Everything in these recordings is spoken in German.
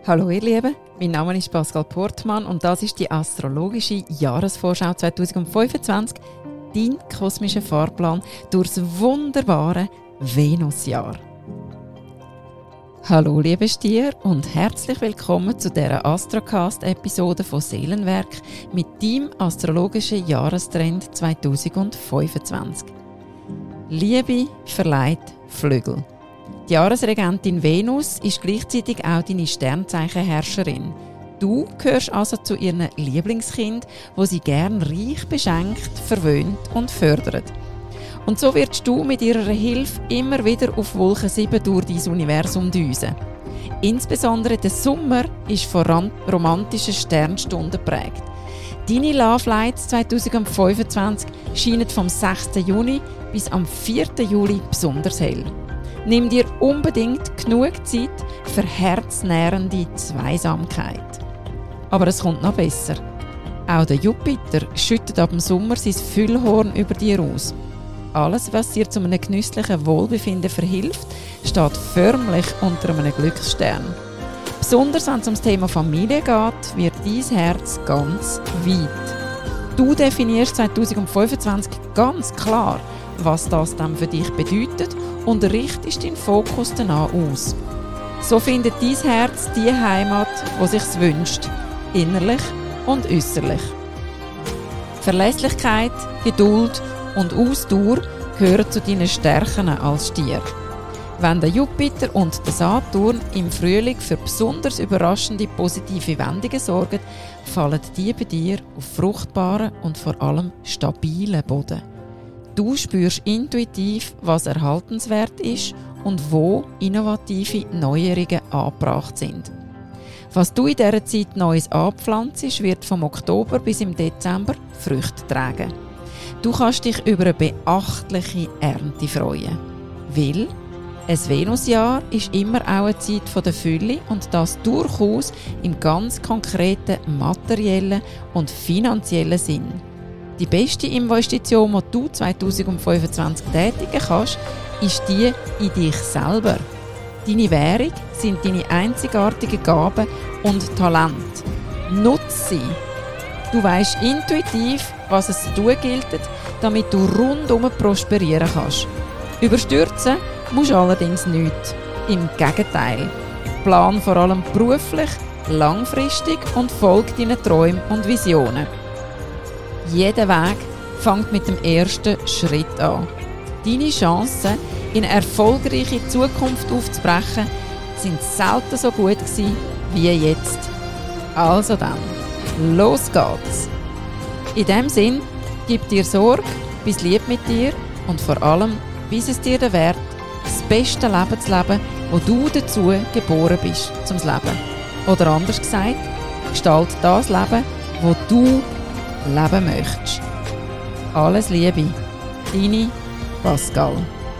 Hallo ihr Lieben, mein Name ist Pascal Portmann und das ist die astrologische Jahresvorschau 2025, dein kosmischer Fahrplan durchs wunderbare Venusjahr. Hallo liebe Stier und herzlich willkommen zu dieser Astrocast-Episode von Seelenwerk mit deinem astrologischen Jahrestrend 2025. Liebe verleiht Flügel. Die Jahresregentin Venus ist gleichzeitig auch deine Sternzeichenherrscherin. Du gehörst also zu ihren Lieblingskind, wo sie gern reich beschenkt, verwöhnt und fördert. Und so wirst du mit ihrer Hilfe immer wieder auf Wolke 7 durch dein Universum düsen. Insbesondere der Sommer ist von romantischen Sternstunden geprägt. Deine Love Lights 2025 scheinen vom 6. Juni bis am 4. Juli besonders hell. Nimm dir unbedingt genug Zeit für herznährende Zweisamkeit. Aber es kommt noch besser. Auch der Jupiter schüttet ab dem Sommer sein Füllhorn über dir aus. Alles, was dir zu einem genüsslichen Wohlbefinden verhilft, steht förmlich unter einem Glücksstern. Besonders wenn es ums Thema Familie geht, wird dein Herz ganz weit. Du definierst 2025 ganz klar, was das dann für dich bedeutet und richtest deinen Fokus danach aus. So findet dein Herz die Heimat, die sich's wünscht, innerlich und äußerlich. Verlässlichkeit, Geduld und Ausdauer gehören zu deinen Stärken als Stier. Wenn der Jupiter und der Saturn im Frühling für besonders überraschende positive Wendungen sorgen, fallen die bei dir auf fruchtbaren und vor allem stabilen Boden. Du spürst intuitiv, was erhaltenswert ist und wo innovative Neuerungen angebracht sind. Was du in dieser Zeit Neues anpflanzt, wird vom Oktober bis im Dezember Früchte tragen. Du kannst dich über eine beachtliche Ernte freuen. Weil ein Venusjahr ist immer auch eine Zeit der Fülle und das durchaus im ganz konkreten materiellen und finanziellen Sinn. Die beste Investition, die du 2025 tätigen kannst, ist die in dich selber. Deine Währung sind deine einzigartigen Gaben und Talente. Nutze sie. Du weisst intuitiv, was es zu tun gilt, damit du rundum prosperieren kannst. Überstürzen musst du allerdings nichts. Im Gegenteil. Plan vor allem beruflich, langfristig und folge deinen Träumen und Visionen. Jeder Weg fängt mit dem ersten Schritt an. Deine Chancen, in eine erfolgreiche Zukunft aufzubrechen, sind selten so gut gewesen wie jetzt. Also dann, los geht's! In diesem Sinn, gib dir Sorge, bist lieb mit dir und vor allem, bis es dir der Wert, das beste Leben zu leben, wo du dazu geboren bist, zum Leben. Oder anders gesagt, gestalte das Leben, wo du leben möchtest. Alles Liebe, deine Pascal.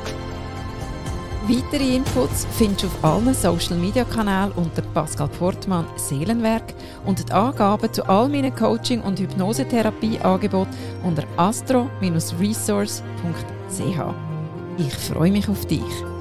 Weitere Inputs findest du auf allen Social Media Kanälen unter Pascal Portmann Seelenwerk und die Angaben zu all meinen Coaching- und Hypnosetherapie-Angeboten unter astro-resource.ch. Ich freue mich auf dich.